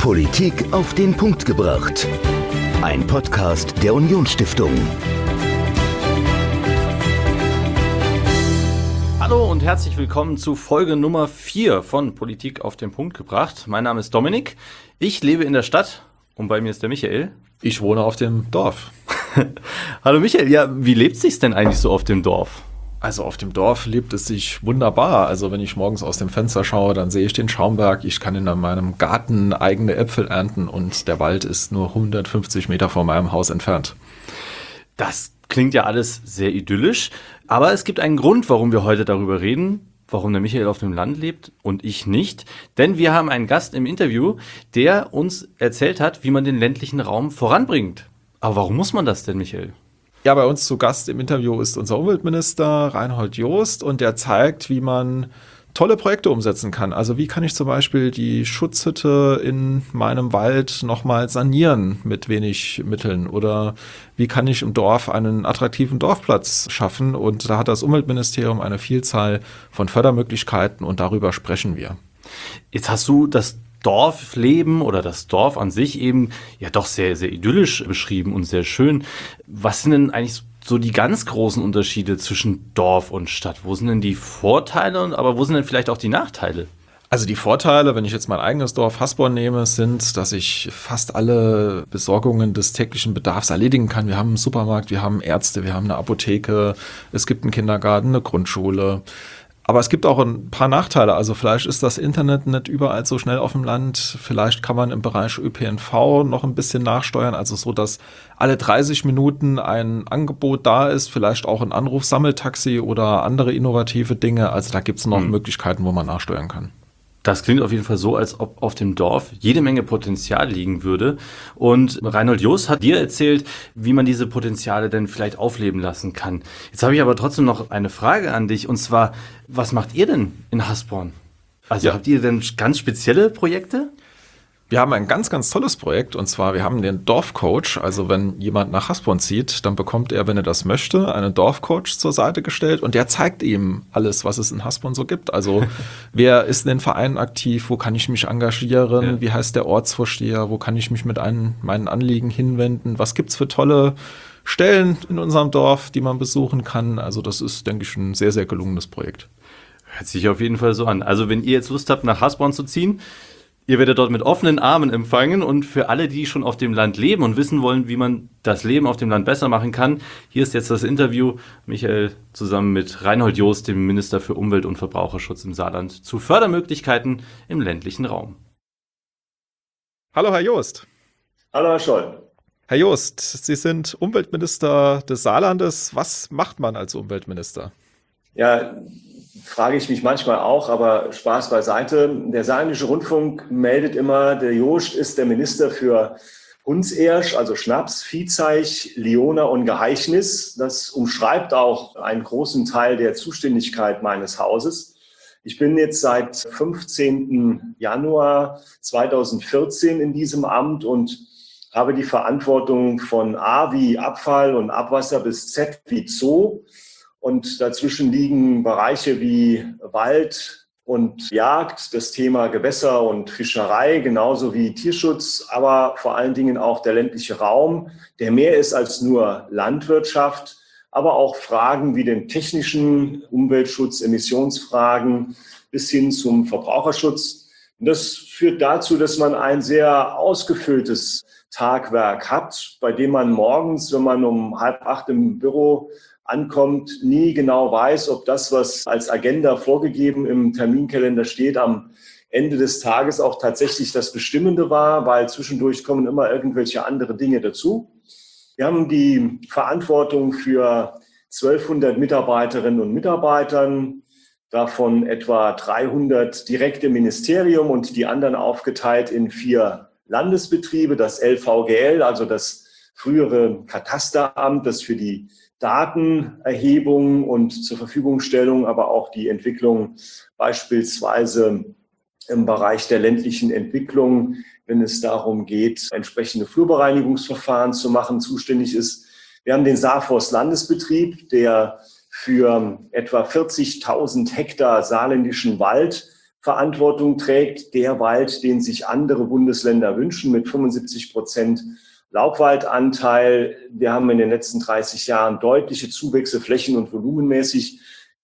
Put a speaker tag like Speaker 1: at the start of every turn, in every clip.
Speaker 1: Politik auf den Punkt gebracht. Ein Podcast der Unionsstiftung.
Speaker 2: Hallo und herzlich willkommen zu Folge Nummer 4 von Politik auf den Punkt gebracht. Mein Name ist Dominik, ich lebe in der Stadt und bei mir ist der Michael.
Speaker 3: Ich wohne auf dem Dorf.
Speaker 2: Hallo Michael, ja, wie lebt es sich denn eigentlich so auf dem Dorf?
Speaker 3: Also auf dem Dorf lebt es sich wunderbar. Also wenn ich morgens aus dem Fenster schaue, dann sehe ich den Schaumberg. Ich kann in meinem Garten eigene Äpfel ernten und der Wald ist nur 150 Meter vor meinem Haus entfernt.
Speaker 2: Das klingt ja alles sehr idyllisch, aber es gibt einen Grund, warum wir heute darüber reden, warum der Michael auf dem Land lebt und ich nicht. Denn wir haben einen Gast im Interview, der uns erzählt hat, wie man den ländlichen Raum voranbringt. Aber warum muss man das denn, Michael?
Speaker 3: Ja, bei uns zu Gast im Interview ist unser Umweltminister Reinhold Jost und der zeigt, wie man tolle Projekte umsetzen kann. Also wie kann ich zum Beispiel die Schutzhütte in meinem Wald nochmal sanieren mit wenig Mitteln oder wie kann ich im Dorf einen attraktiven Dorfplatz schaffen, und da hat das Umweltministerium eine Vielzahl von Fördermöglichkeiten und darüber sprechen wir.
Speaker 2: Jetzt hast du das Dorfleben oder das Dorf an sich eben ja doch sehr, sehr idyllisch beschrieben und sehr schön. Was sind denn eigentlich so die ganz großen Unterschiede zwischen Dorf und Stadt? Wo sind denn die Vorteile, aber wo sind denn vielleicht auch die Nachteile?
Speaker 3: Also die Vorteile, wenn ich jetzt mein eigenes Dorf Hasborn nehme, sind, dass ich fast alle Besorgungen des täglichen Bedarfs erledigen kann. Wir haben einen Supermarkt, wir haben Ärzte, wir haben eine Apotheke, es gibt einen Kindergarten, eine Grundschule. Aber es gibt auch ein paar Nachteile. Also vielleicht ist das Internet nicht überall so schnell auf dem Land. Vielleicht kann man im Bereich ÖPNV noch ein bisschen nachsteuern. Also so, dass alle 30 Minuten ein Angebot da ist. Vielleicht auch ein Anrufsammeltaxi oder andere innovative Dinge. Also da gibt es noch Möglichkeiten, wo man nachsteuern kann.
Speaker 2: Das klingt auf jeden Fall so, als ob auf dem Dorf jede Menge Potenzial liegen würde. Und Reinhold Jost hat dir erzählt, wie man diese Potenziale denn vielleicht aufleben lassen kann. Jetzt habe ich aber trotzdem noch eine Frage an dich. Und zwar, was macht ihr denn in Hasborn? Also habt ihr denn ganz spezielle Projekte?
Speaker 3: Wir haben ein ganz, ganz tolles Projekt, und zwar wir haben den Dorfcoach. Also wenn jemand nach Hasborn zieht, dann bekommt er, wenn er das möchte, einen Dorfcoach zur Seite gestellt und der zeigt ihm alles, was es in Hasborn so gibt. Also wer ist in den Vereinen aktiv, wo kann ich mich engagieren, wie heißt der Ortsvorsteher, wo kann ich mich mit meinen Anliegen hinwenden, was gibt's für tolle Stellen in unserem Dorf, die man besuchen kann. Also das ist, denke ich, ein sehr, sehr gelungenes Projekt.
Speaker 2: Hört sich auf jeden Fall so an. Also wenn ihr jetzt Lust habt, nach Hasborn zu ziehen, ihr werdet dort mit offenen Armen empfangen, und für alle, die schon auf dem Land leben und wissen wollen, wie man das Leben auf dem Land besser machen kann, hier ist jetzt das Interview, Michael zusammen mit Reinhold Jost, dem Minister für Umwelt und Verbraucherschutz im Saarland, zu Fördermöglichkeiten im ländlichen Raum.
Speaker 3: Hallo Herr Jost.
Speaker 4: Hallo Herr Scholl.
Speaker 3: Herr Jost, Sie sind Umweltminister des Saarlandes. Was macht man als Umweltminister?
Speaker 4: Ja, frage ich mich manchmal auch, aber Spaß beiseite. Der Saarländische Rundfunk meldet immer, der Jost ist der Minister für Hundsersch, also Schnaps, Viehzeich, Liona und Geheichnis. Das umschreibt auch einen großen Teil der Zuständigkeit meines Hauses. Ich bin jetzt seit 15. Januar 2014 in diesem Amt und habe die Verantwortung von A wie Abfall und Abwasser bis Z wie Zoo. Und dazwischen liegen Bereiche wie Wald und Jagd, das Thema Gewässer und Fischerei, genauso wie Tierschutz, aber vor allen Dingen auch der ländliche Raum, der mehr ist als nur Landwirtschaft, aber auch Fragen wie den technischen Umweltschutz, Emissionsfragen bis hin zum Verbraucherschutz. Und das führt dazu, dass man ein sehr ausgefülltes Tagwerk hat, bei dem man morgens, wenn man um 7:30 im Büro ankommt, nie genau weiß, ob das, was als Agenda vorgegeben im Terminkalender steht, am Ende des Tages auch tatsächlich das Bestimmende war, weil zwischendurch kommen immer irgendwelche andere Dinge dazu. Wir haben die Verantwortung für 1200 Mitarbeiterinnen und Mitarbeitern, davon etwa 300 direkt im Ministerium und die anderen aufgeteilt in 4 Landesbetriebe, das LVGL, also das frühere Katasteramt, das für die Datenerhebung und zur Verfügungstellung, aber auch die Entwicklung beispielsweise im Bereich der ländlichen Entwicklung, wenn es darum geht, entsprechende Flurbereinigungsverfahren zu machen, zuständig ist. Wir haben den Saarforst-Landesbetrieb, der für etwa 40.000 Hektar saarländischen Wald Verantwortung trägt, der Wald, den sich andere Bundesländer wünschen, mit 75% Laubwaldanteil. Wir haben in den letzten 30 Jahren deutliche Zuwächse flächen- und volumenmäßig.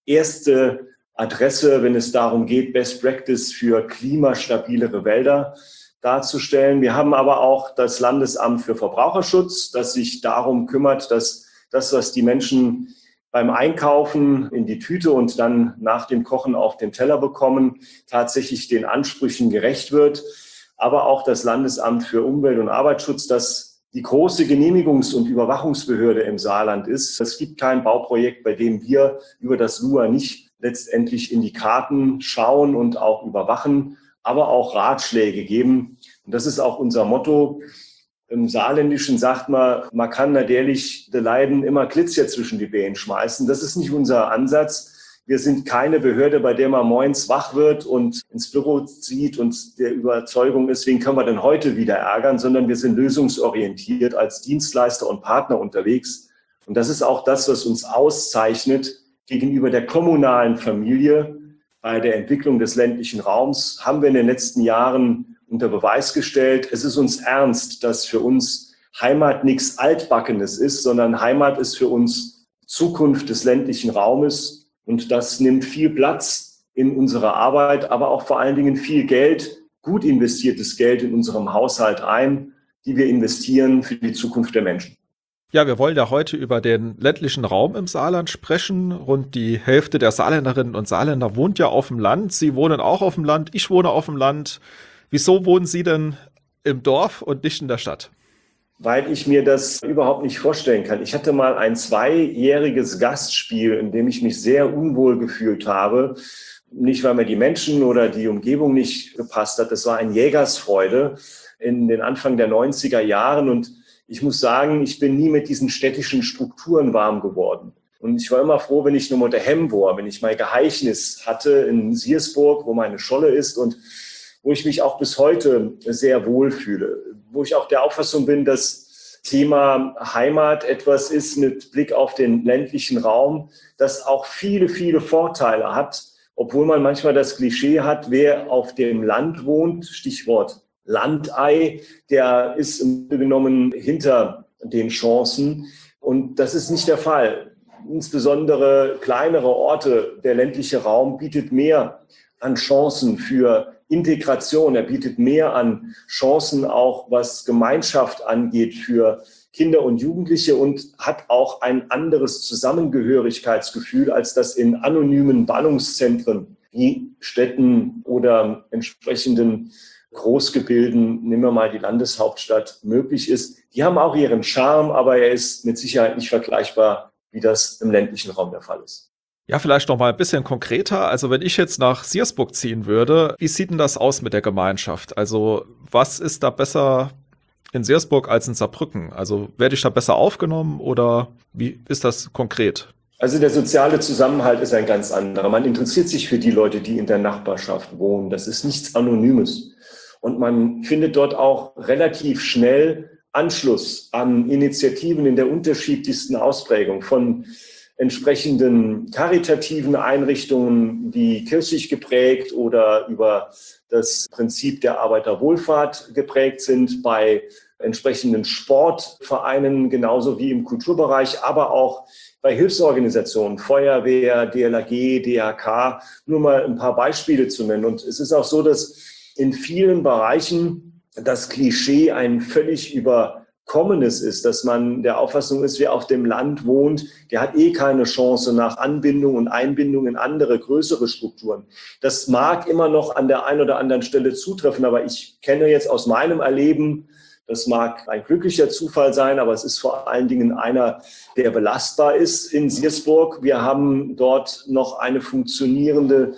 Speaker 4: Erste Adresse, wenn es darum geht, Best Practice für klimastabilere Wälder darzustellen. Wir haben aber auch das Landesamt für Verbraucherschutz, das sich darum kümmert, dass das, was die Menschen beim Einkaufen in die Tüte und dann nach dem Kochen auf den Teller bekommen, tatsächlich den Ansprüchen gerecht wird. Aber auch das Landesamt für Umwelt- und Arbeitsschutz, das die große Genehmigungs- und Überwachungsbehörde im Saarland ist. Es gibt kein Bauprojekt, bei dem wir über das LUA nicht letztendlich in die Karten schauen und auch überwachen, aber auch Ratschläge geben. Und das ist auch unser Motto. Im Saarländischen sagt man kann natürlich de Leiden immer Glitzer zwischen die Beine schmeißen. Das ist nicht unser Ansatz. Wir sind keine Behörde, bei der man morgens wach wird und ins Büro zieht und der Überzeugung ist, wen können wir denn heute wieder ärgern, sondern wir sind lösungsorientiert als Dienstleister und Partner unterwegs. Und das ist auch das, was uns auszeichnet gegenüber der kommunalen Familie. Bei der Entwicklung des ländlichen Raums haben wir in den letzten Jahren unter Beweis gestellt, es ist uns ernst, dass für uns Heimat nichts Altbackenes ist, sondern Heimat ist für uns Zukunft des ländlichen Raumes. Und das nimmt viel Platz in unserer Arbeit, aber auch vor allen Dingen viel Geld, gut investiertes Geld in unserem Haushalt ein, die wir investieren für die Zukunft der Menschen.
Speaker 3: Ja, wir wollen ja heute über den ländlichen Raum im Saarland sprechen. Rund die Hälfte der Saarländerinnen und Saarländer wohnt ja auf dem Land. Sie wohnen auch auf dem Land, ich wohne auf dem Land. Wieso wohnen Sie denn im Dorf und nicht in der Stadt?
Speaker 4: Weil ich mir das überhaupt nicht vorstellen kann. Ich hatte mal ein 2-jähriges Gastspiel, in dem ich mich sehr unwohl gefühlt habe. Nicht, weil mir die Menschen oder die Umgebung nicht gepasst hat. Das war ein Jägersfreude in den Anfang der 90er Jahren. Und ich muss sagen, ich bin nie mit diesen städtischen Strukturen warm geworden. Und ich war immer froh, wenn ich nur mit der Hemm war, wenn ich mein Geheichnis hatte in Siersburg, wo meine Scholle ist und wo ich mich auch bis heute sehr wohl fühle. Wo ich auch der Auffassung bin, dass Thema Heimat etwas ist mit Blick auf den ländlichen Raum, das auch viele, viele Vorteile hat, obwohl man manchmal das Klischee hat, wer auf dem Land wohnt, Stichwort Landei, der ist im Grunde genommen hinter den Chancen. Und das ist nicht der Fall. Insbesondere kleinere Orte, der ländliche Raum bietet mehr an Chancen für Integration. Er bietet mehr an Chancen auch, was Gemeinschaft angeht für Kinder und Jugendliche und hat auch ein anderes Zusammengehörigkeitsgefühl als das in anonymen Ballungszentren wie Städten oder entsprechenden Großgebilden, nehmen wir mal die Landeshauptstadt, möglich ist. Die haben auch ihren Charme, aber er ist mit Sicherheit nicht vergleichbar, wie das im ländlichen Raum der Fall ist.
Speaker 3: Ja, vielleicht noch mal ein bisschen konkreter. Also wenn ich jetzt nach Siersburg ziehen würde, wie sieht denn das aus mit der Gemeinschaft? Also was ist da besser in Siersburg als in Saarbrücken? Also werde ich da besser aufgenommen oder wie ist das konkret?
Speaker 4: Also der soziale Zusammenhalt ist ein ganz anderer. Man interessiert sich für die Leute, die in der Nachbarschaft wohnen. Das ist nichts Anonymes. Und man findet dort auch relativ schnell Anschluss an Initiativen in der unterschiedlichsten Ausprägung von entsprechenden karitativen Einrichtungen, die kirchlich geprägt oder über das Prinzip der Arbeiterwohlfahrt geprägt sind, bei entsprechenden Sportvereinen genauso wie im Kulturbereich, aber auch bei Hilfsorganisationen, Feuerwehr, DLRG, DRK, nur mal ein paar Beispiele zu nennen. Und es ist auch so, dass in vielen Bereichen das Klischee ein völlig überkommenes ist, dass man der Auffassung ist, wer auf dem Land wohnt, der hat keine Chance nach Anbindung und Einbindung in andere, größere Strukturen. Das mag immer noch an der einen oder anderen Stelle zutreffen, aber ich kenne jetzt aus meinem Erleben, das mag ein glücklicher Zufall sein, aber es ist vor allen Dingen einer, der belastbar ist in Siersburg. Wir haben dort noch eine funktionierende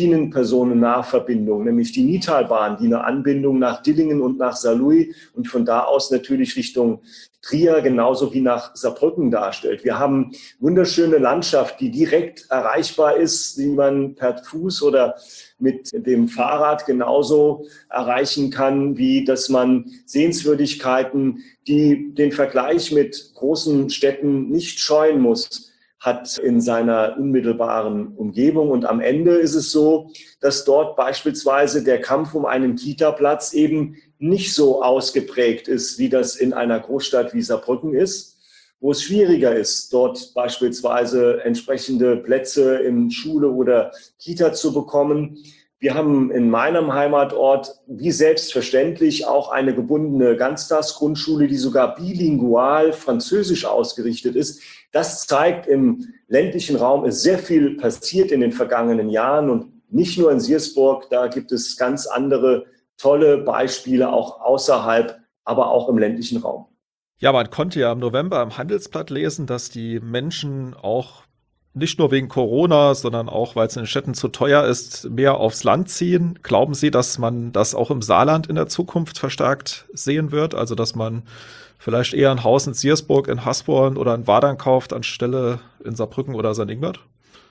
Speaker 4: Schienenpersonennahverbindung, nämlich die Nitalbahn, die eine Anbindung nach Dillingen und nach Saarlouis und von da aus natürlich Richtung Trier genauso wie nach Saarbrücken darstellt. Wir haben wunderschöne Landschaft, die direkt erreichbar ist, die man per Fuß oder mit dem Fahrrad genauso erreichen kann, wie dass man Sehenswürdigkeiten, die den Vergleich mit großen Städten nicht scheuen muss, hat in seiner unmittelbaren Umgebung. Und am Ende ist es so, dass dort beispielsweise der Kampf um einen Kita-Platz eben nicht so ausgeprägt ist, wie das in einer Großstadt wie Saarbrücken ist, wo es schwieriger ist, dort beispielsweise entsprechende Plätze in Schule oder Kita zu bekommen. Wir haben in meinem Heimatort wie selbstverständlich auch eine gebundene Ganztagsgrundschule, die sogar bilingual französisch ausgerichtet ist. Das zeigt, im ländlichen Raum ist sehr viel passiert in den vergangenen Jahren und nicht nur in Siersburg, da gibt es ganz andere tolle Beispiele auch außerhalb, aber auch im ländlichen Raum.
Speaker 3: Ja, man konnte ja im November im Handelsblatt lesen, dass die Menschen auch nicht nur wegen Corona, sondern auch, weil es in den Städten zu teuer ist, mehr aufs Land ziehen. Glauben Sie, dass man das auch im Saarland in der Zukunft verstärkt sehen wird? Also, dass man vielleicht eher ein Haus in Siersburg, in Hasborn oder in Wadern kauft, anstelle in Saarbrücken oder St. Ingbert?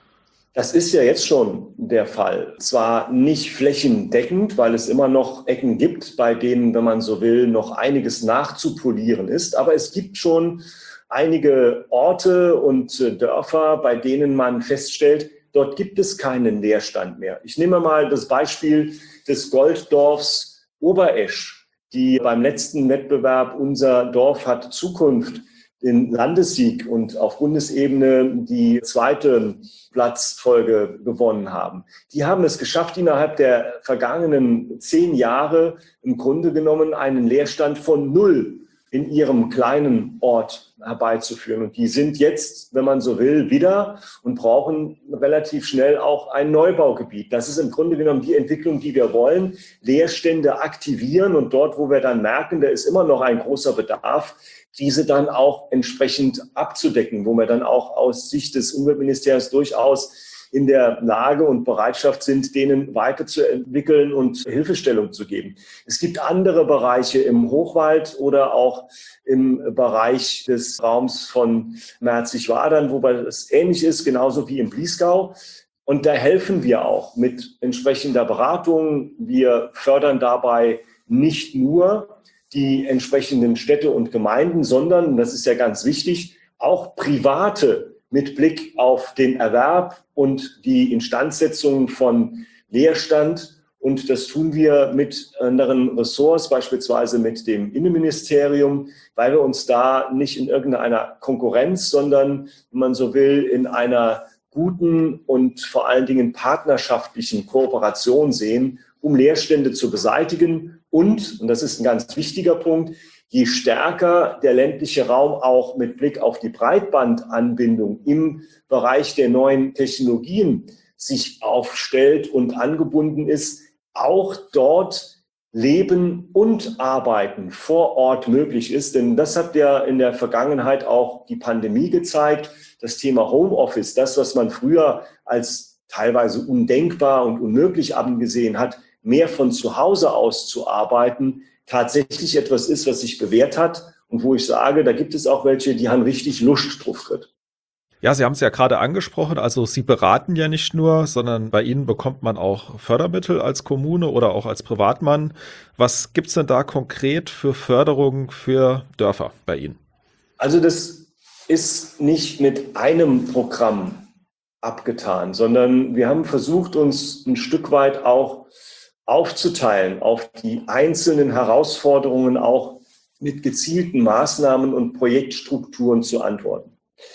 Speaker 4: Das ist ja jetzt schon der Fall. Zwar nicht flächendeckend, weil es immer noch Ecken gibt, bei denen, wenn man so will, noch einiges nachzupolieren ist. Aber es gibt schon einige Orte und Dörfer, bei denen man feststellt, dort gibt es keinen Leerstand mehr. Ich nehme mal das Beispiel des Golddorfs Oberesch, die beim letzten Wettbewerb Unser Dorf hat Zukunft den Landessieg und auf Bundesebene die zweite Platzfolge gewonnen haben. Die haben es geschafft, innerhalb der vergangenen 10 Jahre im Grunde genommen einen Leerstand von 0 in ihrem kleinen Ort herbeizuführen. Und die sind jetzt, wenn man so will, wieder und brauchen relativ schnell auch ein Neubaugebiet. Das ist im Grunde genommen die Entwicklung, die wir wollen. Leerstände aktivieren und dort, wo wir dann merken, da ist immer noch ein großer Bedarf, diese dann auch entsprechend abzudecken, wo wir dann auch aus Sicht des Umweltministeriums durchaus in der Lage und Bereitschaft sind, denen weiterzuentwickeln und Hilfestellung zu geben. Es gibt andere Bereiche im Hochwald oder auch im Bereich des Raums von Merzig-Wadern, wobei es ähnlich ist, genauso wie im Bliesgau. Und da helfen wir auch mit entsprechender Beratung. Wir fördern dabei nicht nur die entsprechenden Städte und Gemeinden, sondern, das ist ja ganz wichtig, auch Private mit Blick auf den Erwerb und die Instandsetzung von Leerstand. Und das tun wir mit anderen Ressorts, beispielsweise mit dem Innenministerium, weil wir uns da nicht in irgendeiner Konkurrenz, sondern, wenn man so will, in einer guten und vor allen Dingen partnerschaftlichen Kooperation sehen, um Leerstände zu beseitigen. Und das ist ein ganz wichtiger Punkt, je stärker der ländliche Raum auch mit Blick auf die Breitbandanbindung im Bereich der neuen Technologien sich aufstellt und angebunden ist, auch dort Leben und Arbeiten vor Ort möglich ist. Denn das hat ja in der Vergangenheit auch die Pandemie gezeigt. Das Thema Homeoffice, das, was man früher als teilweise undenkbar und unmöglich angesehen hat, mehr von zu Hause aus zu arbeiten, tatsächlich etwas ist, was sich bewährt hat und wo ich sage, da gibt es auch welche, die haben richtig Lust drauf gehabt.
Speaker 3: Ja, Sie haben es ja gerade angesprochen, also Sie beraten ja nicht nur, sondern bei Ihnen bekommt man auch Fördermittel als Kommune oder auch als Privatmann. Was gibt's denn da konkret für Förderung für Dörfer bei Ihnen?
Speaker 4: Also das ist nicht mit einem Programm abgetan, sondern wir haben versucht, uns ein Stück weit auch aufzuteilen auf die einzelnen Herausforderungen, auch mit gezielten Maßnahmen und Projektstrukturen zu antworten.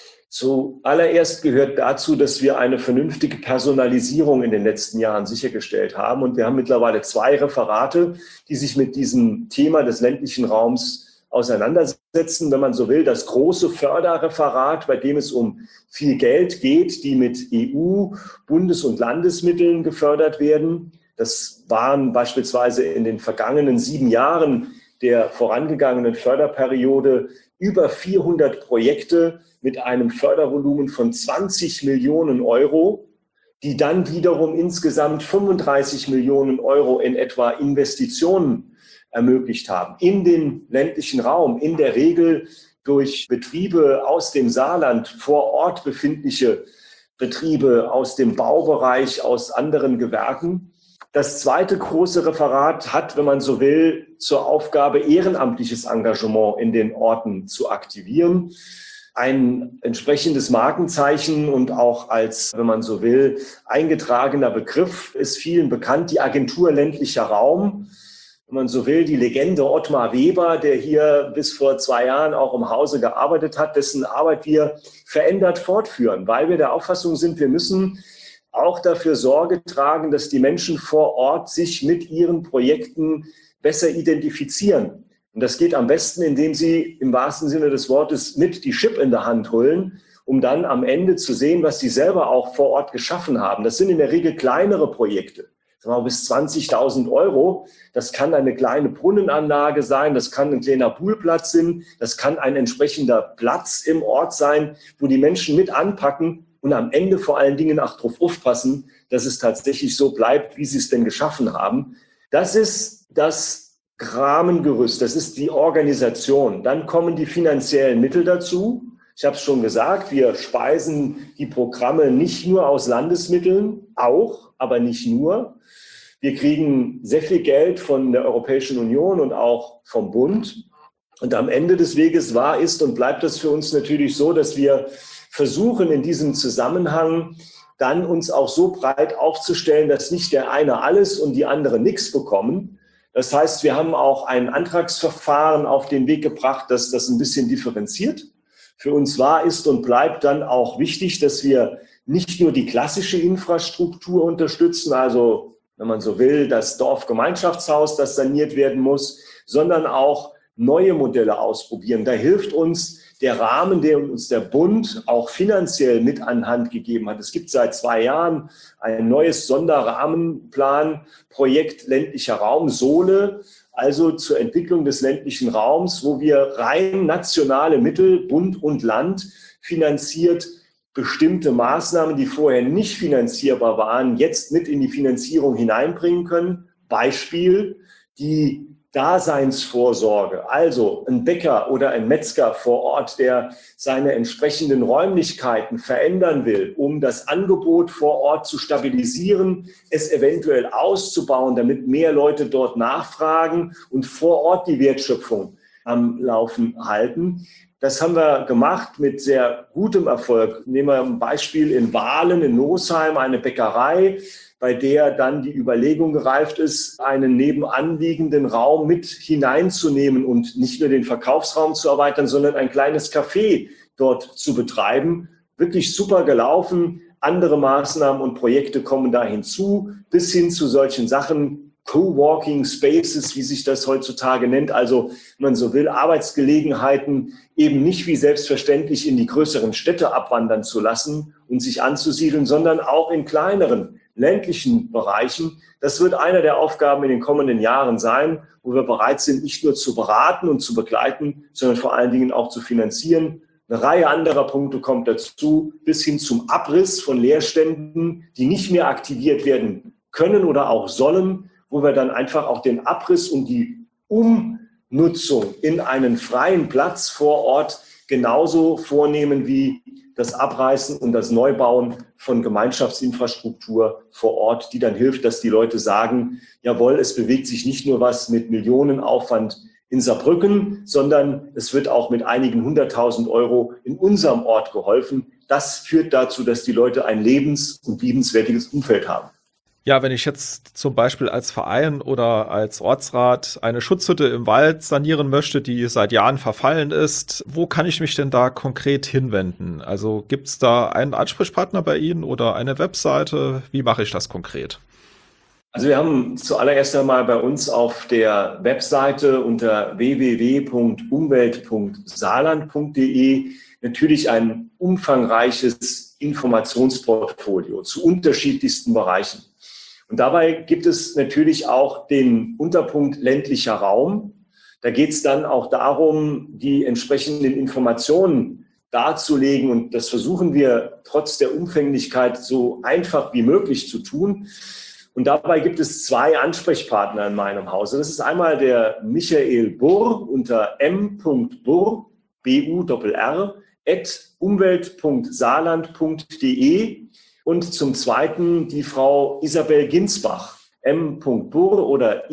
Speaker 4: Zuallererst gehört dazu, dass wir eine vernünftige Personalisierung in den letzten Jahren sichergestellt haben. Und wir haben mittlerweile 2 Referate, die sich mit diesem Thema des ländlichen Raums auseinandersetzen. Wenn man so will, das große Förderreferat, bei dem es um viel Geld geht, die mit EU-, Bundes- und Landesmitteln gefördert werden. Das waren beispielsweise in den vergangenen 7 Jahren der vorangegangenen Förderperiode über 400 Projekte mit einem Fördervolumen von 20 Millionen Euro, die dann wiederum insgesamt 35 Millionen Euro in etwa Investitionen ermöglicht haben. In den ländlichen Raum, in der Regel durch Betriebe aus dem Saarland, vor Ort befindliche Betriebe aus dem Baubereich, aus anderen Gewerken. Das zweite große Referat hat, wenn man so will, zur Aufgabe, ehrenamtliches Engagement in den Orten zu aktivieren. ein entsprechendes Markenzeichen und auch als, wenn man so will, eingetragener Begriff ist vielen bekannt, die Agentur ländlicher Raum. Wenn man so will, die Legende Ottmar Weber, der hier bis vor 2 Jahren auch im Hause gearbeitet hat, dessen Arbeit wir verändert fortführen, weil wir der Auffassung sind, wir müssen auch dafür Sorge tragen, dass die Menschen vor Ort sich mit ihren Projekten besser identifizieren. Und das geht am besten, indem sie im wahrsten Sinne des Wortes mit die Chip in der Hand holen, um dann am Ende zu sehen, was sie selber auch vor Ort geschaffen haben. Das sind in der Regel kleinere Projekte, sagen wir mal bis 20.000 Euro. Das kann eine kleine Brunnenanlage sein, das kann ein kleiner Poolplatz sein, das kann ein entsprechender Platz im Ort sein, wo die Menschen mit anpacken und am Ende vor allen Dingen auch darauf aufpassen, dass es tatsächlich so bleibt, wie sie es denn geschaffen haben. Das ist das Rahmengerüst, das ist die Organisation. Dann kommen die finanziellen Mittel dazu. Ich habe es schon gesagt, wir speisen die Programme nicht nur aus Landesmitteln, auch, aber nicht nur. Wir kriegen sehr viel Geld von der Europäischen Union und auch vom Bund. Und am Ende des Weges war, ist und bleibt das für uns natürlich so, dass wir versuchen, in diesem Zusammenhang dann uns auch so breit aufzustellen, dass nicht der eine alles und die andere nichts bekommen. Das heißt, wir haben auch ein Antragsverfahren auf den Weg gebracht, das das ein bisschen differenziert. Für uns war, ist und bleibt dann auch wichtig, dass wir nicht nur die klassische Infrastruktur unterstützen, also wenn man so will, das Dorfgemeinschaftshaus, das saniert werden muss, sondern auch neue Modelle ausprobieren. Da hilft uns der Rahmen, den uns der Bund auch finanziell mit an Hand gegeben hat. Es gibt seit 2 Jahren ein neues Sonderrahmenplanprojekt ländlicher Raum, SOLE, also zur Entwicklung des ländlichen Raums, wo wir rein nationale Mittel, Bund und Land, finanziert bestimmte Maßnahmen, die vorher nicht finanzierbar waren, jetzt mit in die Finanzierung hineinbringen können. Beispiel, die Daseinsvorsorge, also ein Bäcker oder ein Metzger vor Ort, der seine entsprechenden Räumlichkeiten verändern will, um das Angebot vor Ort zu stabilisieren, es eventuell auszubauen, damit mehr Leute dort nachfragen und vor Ort die Wertschöpfung am Laufen halten. Das haben wir gemacht mit sehr gutem Erfolg. Nehmen wir ein Beispiel in Wahlen, in Nosheim, eine Bäckerei, bei der dann die Überlegung gereift ist, einen nebenanliegenden Raum mit hineinzunehmen und nicht nur den Verkaufsraum zu erweitern, sondern ein kleines Café dort zu betreiben. Wirklich super gelaufen. Andere Maßnahmen und Projekte kommen da hinzu, bis hin zu solchen Sachen, Coworking Spaces, wie sich das heutzutage nennt, also wenn man so will, Arbeitsgelegenheiten eben nicht wie selbstverständlich in die größeren Städte abwandern zu lassen und sich anzusiedeln, sondern auch in kleineren ländlichen Bereichen. Das wird einer der Aufgaben in den kommenden Jahren sein, wo wir bereit sind, nicht nur zu beraten und zu begleiten, sondern vor allen Dingen auch zu finanzieren. Eine Reihe anderer Punkte kommt dazu, bis hin zum Abriss von Leerständen, die nicht mehr aktiviert werden können oder auch sollen, wo wir dann einfach auch den Abriss und die Umnutzung in einen freien Platz vor Ort genauso vornehmen wie das Abreißen und das Neubauen von Gemeinschaftsinfrastruktur vor Ort, die dann hilft, dass die Leute sagen, jawohl, es bewegt sich nicht nur was mit Millionenaufwand in Saarbrücken, sondern es wird auch mit einigen 100.000 Euro in unserem Ort geholfen. Das führt dazu, dass die Leute ein lebens- und liebenswertiges Umfeld haben.
Speaker 3: Ja, wenn ich jetzt zum Beispiel als Verein oder als Ortsrat eine Schutzhütte im Wald sanieren möchte, die seit Jahren verfallen ist, wo kann ich mich denn da konkret hinwenden? Also gibt es da einen Ansprechpartner bei Ihnen oder eine Webseite? Wie mache ich das konkret?
Speaker 4: Also wir haben zuallererst einmal bei uns auf der Webseite unter www.umwelt.saarland.de natürlich ein umfangreiches Informationsportfolio zu unterschiedlichsten Bereichen. Und dabei gibt es natürlich auch den Unterpunkt ländlicher Raum. Da geht es dann auch darum, die entsprechenden Informationen darzulegen. Und das versuchen wir trotz der Umfänglichkeit so einfach wie möglich zu tun. Und dabei gibt es 2 Ansprechpartner in meinem Hause. Das ist einmal der Michael Burr unter m.burr, B-U-R-R, @umwelt.saarland.de und zum Zweiten die Frau Isabel Ginsbach m.burr oder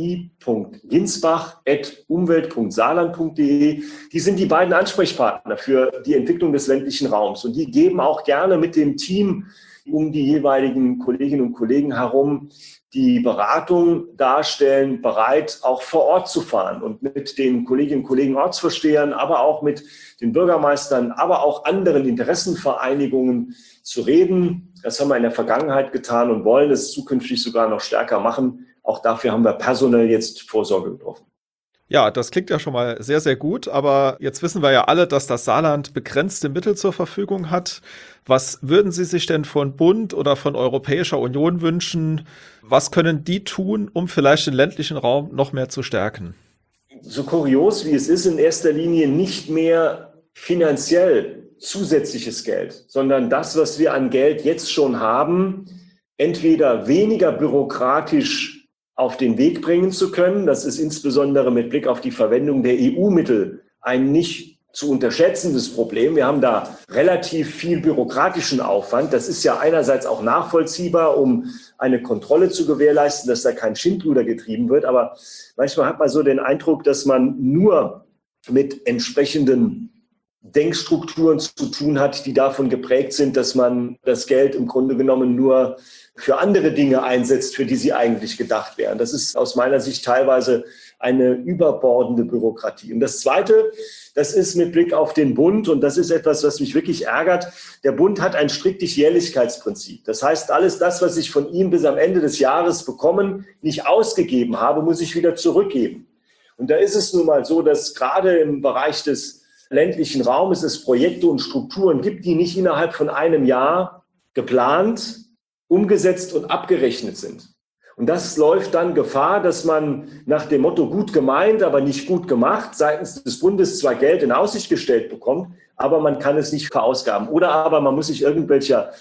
Speaker 4: i.ginsbach@umwelt.saarland.de. Die sind die beiden Ansprechpartner für die Entwicklung des ländlichen Raums. Und die geben auch gerne mit dem Team um die jeweiligen Kolleginnen und Kollegen herum die Beratung darstellen, bereit, auch vor Ort zu fahren und mit den Kolleginnen und Kollegen Ortsvorstehern, aber auch mit den Bürgermeistern, aber auch anderen Interessenvereinigungen zu reden. Das haben wir in der Vergangenheit getan und wollen es zukünftig sogar noch stärker machen. Auch dafür haben wir personell jetzt Vorsorge getroffen.
Speaker 3: Ja, das klingt ja schon mal sehr, sehr gut, aber jetzt wissen wir ja alle, dass das Saarland begrenzte Mittel zur Verfügung hat. Was würden Sie sich denn von Bund oder von Europäischer Union wünschen? Was können die tun, um vielleicht den ländlichen Raum noch mehr zu stärken?
Speaker 4: So kurios wie es ist, in erster Linie nicht mehr finanziell zusätzliches Geld, sondern das, was wir an Geld jetzt schon haben, entweder weniger bürokratisch auf den Weg bringen zu können. Das ist insbesondere mit Blick auf die Verwendung der EU-Mittel ein nicht zu unterschätzendes Problem. Wir haben da relativ viel bürokratischen Aufwand. Das ist ja einerseits auch nachvollziehbar, um eine Kontrolle zu gewährleisten, dass da kein Schindluder getrieben wird. Aber manchmal hat man so den Eindruck, dass man nur mit entsprechenden Denkstrukturen zu tun hat, die davon geprägt sind, dass man das Geld im Grunde genommen nur für andere Dinge einsetzt, für die sie eigentlich gedacht wären. Das ist aus meiner Sicht teilweise eine überbordende Bürokratie. Und das Zweite, das ist mit Blick auf den Bund, und das ist etwas, was mich wirklich ärgert. Der Bund hat ein striktes Jährlichkeitsprinzip. Das heißt, alles das, was ich von ihm bis am Ende des Jahres bekommen, nicht ausgegeben habe, muss ich wieder zurückgeben. Und da ist es nun mal so, dass gerade im Bereich des ländlichen Raumes es Projekte und Strukturen gibt, die nicht innerhalb von einem Jahr geplant, umgesetzt und abgerechnet sind. Und das läuft dann Gefahr, dass man nach dem Motto gut gemeint, aber nicht gut gemacht seitens des Bundes zwar Geld in Aussicht gestellt bekommt, aber man kann es nicht verausgaben. Oder aber man muss sich irgendwelcher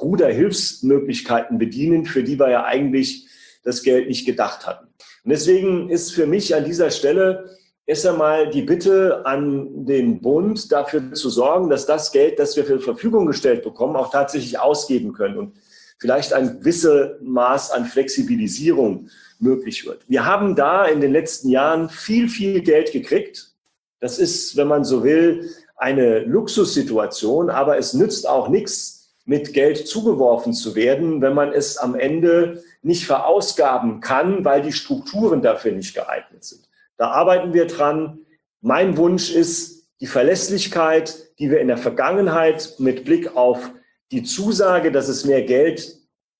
Speaker 4: Bruderhilfsmöglichkeiten bedienen, für die wir ja eigentlich das Geld nicht gedacht hatten. Und deswegen ist für mich an dieser Stelle erst einmal die Bitte an den Bund, dafür zu sorgen, dass das Geld, das wir zur Verfügung gestellt bekommen, auch tatsächlich ausgeben können und vielleicht ein gewisses Maß an Flexibilisierung möglich wird. Wir haben da in den letzten Jahren viel, viel Geld gekriegt. Das ist, wenn man so will, eine Luxussituation, aber es nützt auch nichts, mit Geld zugeworfen zu werden, wenn man es am Ende nicht verausgaben kann, weil die Strukturen dafür nicht geeignet sind. Da arbeiten wir dran. Mein Wunsch ist, die Verlässlichkeit, die wir in der Vergangenheit mit Blick auf die Zusage, dass es mehr Geld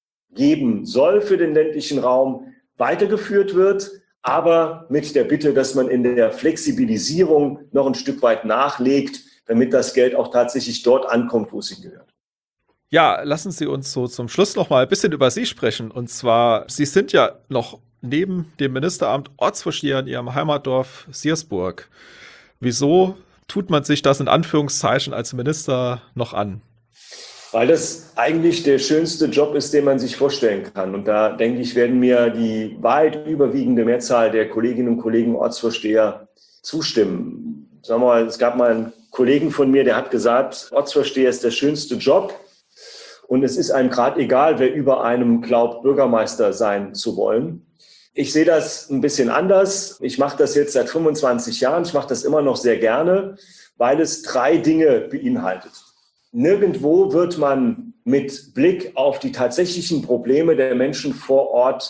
Speaker 4: geben soll für den ländlichen Raum, weitergeführt wird, aber mit der Bitte, dass man in der Flexibilisierung noch ein Stück weit nachlegt, damit das Geld auch tatsächlich dort ankommt, wo es hingehört.
Speaker 3: Ja, lassen Sie uns so zum Schluss noch mal ein bisschen über Sie sprechen. Und zwar, Sie sind ja noch neben dem Ministeramt Ortsvorsteher in Ihrem Heimatdorf Siersburg. Wieso tut man sich das in Anführungszeichen als Minister noch an?
Speaker 4: Weil das eigentlich der schönste Job ist, den man sich vorstellen kann. Und da, denke ich, werden mir die weit überwiegende Mehrzahl der Kolleginnen und Kollegen Ortsvorsteher zustimmen. Sagen wir mal, es gab mal einen Kollegen von mir, der hat gesagt, Ortsvorsteher ist der schönste Job. Und es ist einem gerade egal, wer über einem glaubt, Bürgermeister sein zu wollen. Ich sehe das ein bisschen anders. Ich mache das jetzt seit 25 Jahren. Ich mache das immer noch sehr gerne, weil es 3 Dinge beinhaltet. Nirgendwo wird man mit Blick auf die tatsächlichen Probleme der Menschen vor Ort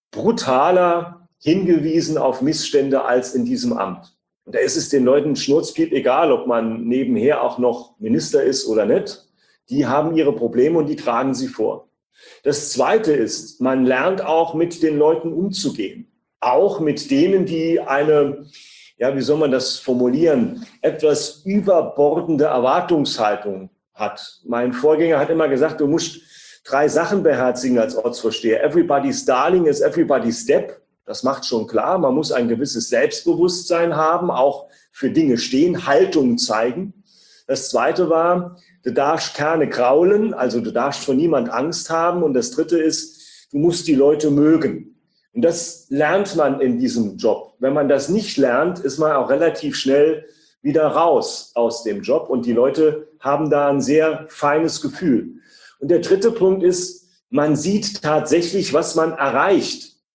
Speaker 4: brutaler hingewiesen auf Missstände als in diesem Amt. Und da ist es den Leuten schnurzpiep egal, ob man nebenher auch noch Minister ist oder nicht. Die haben ihre Probleme und die tragen sie vor. Das Zweite ist, man lernt auch mit den Leuten umzugehen. Auch mit denen, die eine, ja, wie soll man das formulieren, etwas überbordende Erwartungshaltung hat. Mein Vorgänger hat immer gesagt, du musst 3 Sachen beherzigen als Ortsvorsteher. Everybody's darling is everybody's step. Das macht schon klar. Man muss ein gewisses Selbstbewusstsein haben, auch für Dinge stehen, Haltung zeigen. Das Zweite war, du darfst keine kraulen, also du darfst vor niemand Angst haben. Und das Dritte ist, du musst die Leute mögen. Und das lernt man in diesem Job. Wenn man das nicht lernt, ist man auch relativ schnell wieder raus aus dem Job. Und die Leute haben da ein sehr feines Gefühl. Und der dritte Punkt ist, man sieht tatsächlich, was man erreicht,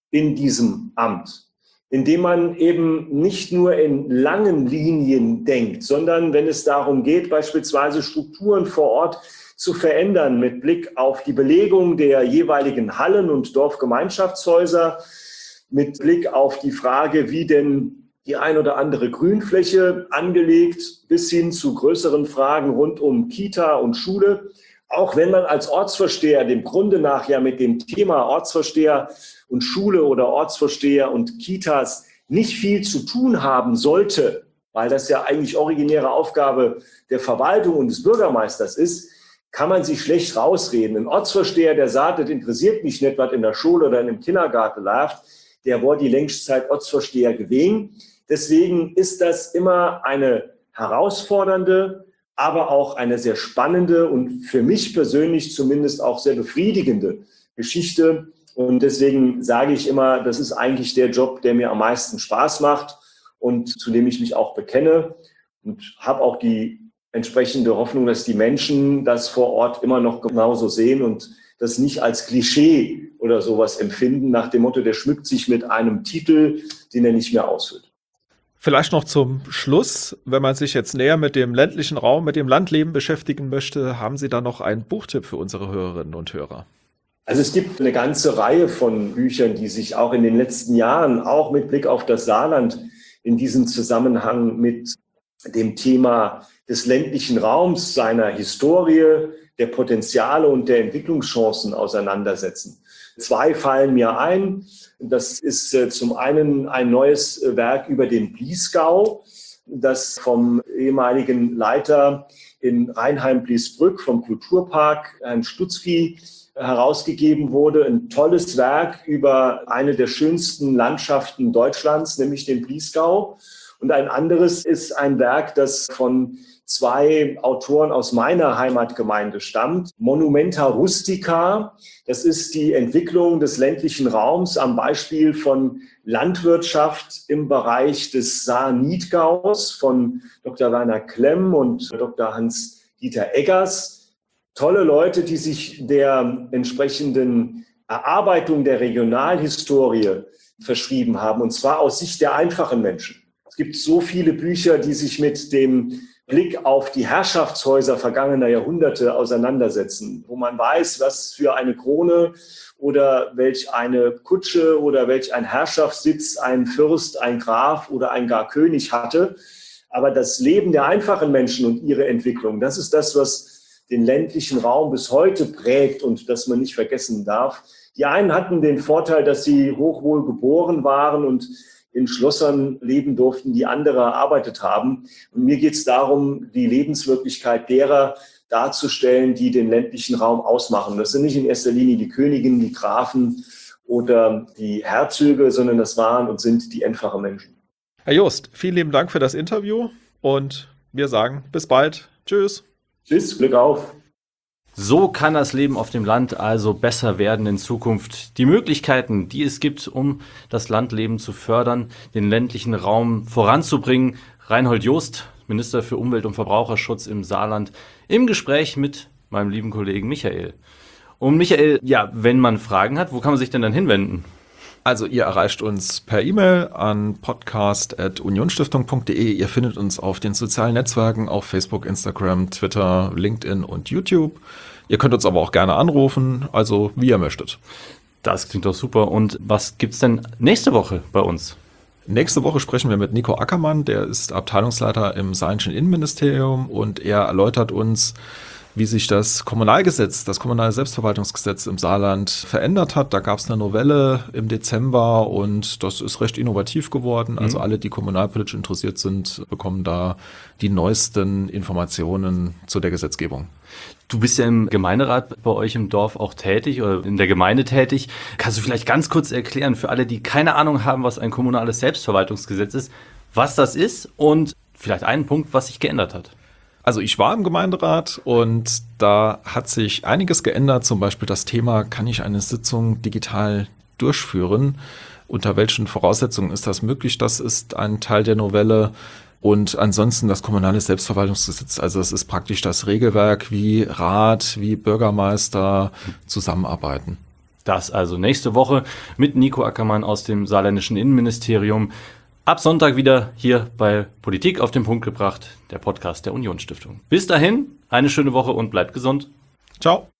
Speaker 4: in diesem Amt, indem man eben nicht nur in langen Linien denkt, sondern wenn es darum geht, beispielsweise Strukturen vor Ort zu verändern mit Blick auf die Belegung der jeweiligen Hallen und Dorfgemeinschaftshäuser, mit Blick auf die Frage, wie denn die ein oder andere Grünfläche angelegt, bis hin zu größeren Fragen rund um Kita und Schule. Auch wenn man als Ortsvorsteher dem Grunde nach ja mit dem Thema Ortsvorsteher und Schule oder Ortsvorsteher und Kitas nicht viel zu tun haben sollte, weil das ja eigentlich originäre Aufgabe der Verwaltung und des Bürgermeisters ist, kann man sich schlecht rausreden. Ein Ortsvorsteher, der sagt, das interessiert mich nicht, was in der Schule oder in dem Kindergarten läuft, der war die längste Zeit Ortsvorsteher gewesen. Deswegen ist das immer eine herausfordernde, aber auch eine sehr spannende und für mich persönlich zumindest auch sehr befriedigende Geschichte. Und deswegen sage ich immer, das ist eigentlich der Job, der mir am meisten Spaß macht und zu dem ich mich auch bekenne und habe auch die entsprechende Hoffnung, dass die Menschen das vor Ort immer noch genauso sehen und das nicht als Klischee oder sowas empfinden, nach dem Motto, der schmückt sich mit einem Titel, den er nicht mehr ausfüllt.
Speaker 3: Vielleicht noch zum Schluss, wenn man sich jetzt näher mit dem ländlichen Raum, mit dem Landleben beschäftigen möchte, haben Sie da noch einen Buchtipp für unsere Hörerinnen und Hörer?
Speaker 4: Also es gibt eine ganze Reihe von Büchern, die sich auch in den letzten Jahren, auch mit Blick auf das Saarland, in diesem Zusammenhang mit dem Thema des ländlichen Raums, seiner Historie, der Potenziale und der Entwicklungschancen auseinandersetzen. 2 fallen mir ein. Das ist zum einen ein neues Werk über den Bliesgau, das vom ehemaligen Leiter in Rheinheim-Bliesbrück vom Kulturpark, Herrn Stutzki, herausgegeben wurde. Ein tolles Werk über eine der schönsten Landschaften Deutschlands, nämlich den Bliesgau. Und ein anderes ist ein Werk, das von 2 Autoren aus meiner Heimatgemeinde stammt. Monumenta Rustica, das ist die Entwicklung des ländlichen Raums am Beispiel von Landwirtschaft im Bereich des Saar-Niedgaus von Dr. Werner Klemm und Dr. Hans-Dieter Eggers. Tolle Leute, die sich der entsprechenden Erarbeitung der Regionalhistorie verschrieben haben, und zwar aus Sicht der einfachen Menschen. Es gibt so viele Bücher, die sich mit dem Blick auf die Herrschaftshäuser vergangener Jahrhunderte auseinandersetzen, wo man weiß, was für eine Krone oder welch eine Kutsche oder welch ein Herrschaftssitz ein Fürst, ein Graf oder ein gar König hatte. Aber das Leben der einfachen Menschen und ihre Entwicklung, das ist das, was den ländlichen Raum bis heute prägt und das man nicht vergessen darf. Die einen hatten den Vorteil, dass sie hochwohl geboren waren und in Schlössern leben durften, die andere erarbeitet haben. Und mir geht es darum, die Lebenswirklichkeit derer darzustellen, die den ländlichen Raum ausmachen. Das sind nicht in erster Linie die Königinnen, die Grafen oder die Herzöge, sondern das waren und sind die einfachen Menschen.
Speaker 3: Herr Jost, vielen lieben Dank für das Interview und wir sagen bis bald. Tschüss.
Speaker 4: Tschüss, Glück auf.
Speaker 2: So kann das Leben auf dem Land also besser werden in Zukunft. Die Möglichkeiten, die es gibt, um das Landleben zu fördern, den ländlichen Raum voranzubringen. Reinhold Jost, Minister für Umwelt und Verbraucherschutz im Saarland, im Gespräch mit meinem lieben Kollegen Michael. Und Michael, ja, wenn man Fragen hat, wo kann man sich denn dann hinwenden?
Speaker 3: Also ihr erreicht uns per E-Mail an podcast@unionstiftung.de. Ihr findet uns auf den sozialen Netzwerken, auf Facebook, Instagram, Twitter, LinkedIn und YouTube. Ihr könnt uns aber auch gerne anrufen, also wie ihr möchtet.
Speaker 2: Das klingt doch super. Und was gibt's denn nächste Woche bei uns?
Speaker 3: Nächste Woche sprechen wir mit Nico Ackermann, der ist Abteilungsleiter im Saarländischen Innenministerium und er erläutert uns, wie sich das Kommunalgesetz, das Kommunale Selbstverwaltungsgesetz im Saarland verändert hat. Da gab es eine Novelle im Dezember und das ist recht innovativ geworden. Also alle, die kommunalpolitisch interessiert sind, bekommen da die neuesten Informationen zu der Gesetzgebung.
Speaker 2: Du bist ja im Gemeinderat bei euch im Dorf auch tätig oder in der Gemeinde tätig. Kannst du vielleicht ganz kurz erklären für alle, die keine Ahnung haben, was ein kommunales Selbstverwaltungsgesetz ist, was das ist und vielleicht einen Punkt, was sich geändert hat?
Speaker 3: Also ich war im Gemeinderat und da hat sich einiges geändert, zum Beispiel das Thema, kann ich eine Sitzung digital durchführen? Unter welchen Voraussetzungen ist das möglich? Das ist ein Teil der Novelle. Und ansonsten das kommunale Selbstverwaltungsgesetz, also es ist praktisch das Regelwerk, wie Rat, wie Bürgermeister zusammenarbeiten.
Speaker 2: Das also nächste Woche mit Nico Ackermann aus dem saarländischen Innenministerium. Ab Sonntag wieder hier bei Politik auf den Punkt gebracht, der Podcast der Unionsstiftung. Bis dahin, eine schöne Woche und bleibt gesund.
Speaker 3: Ciao.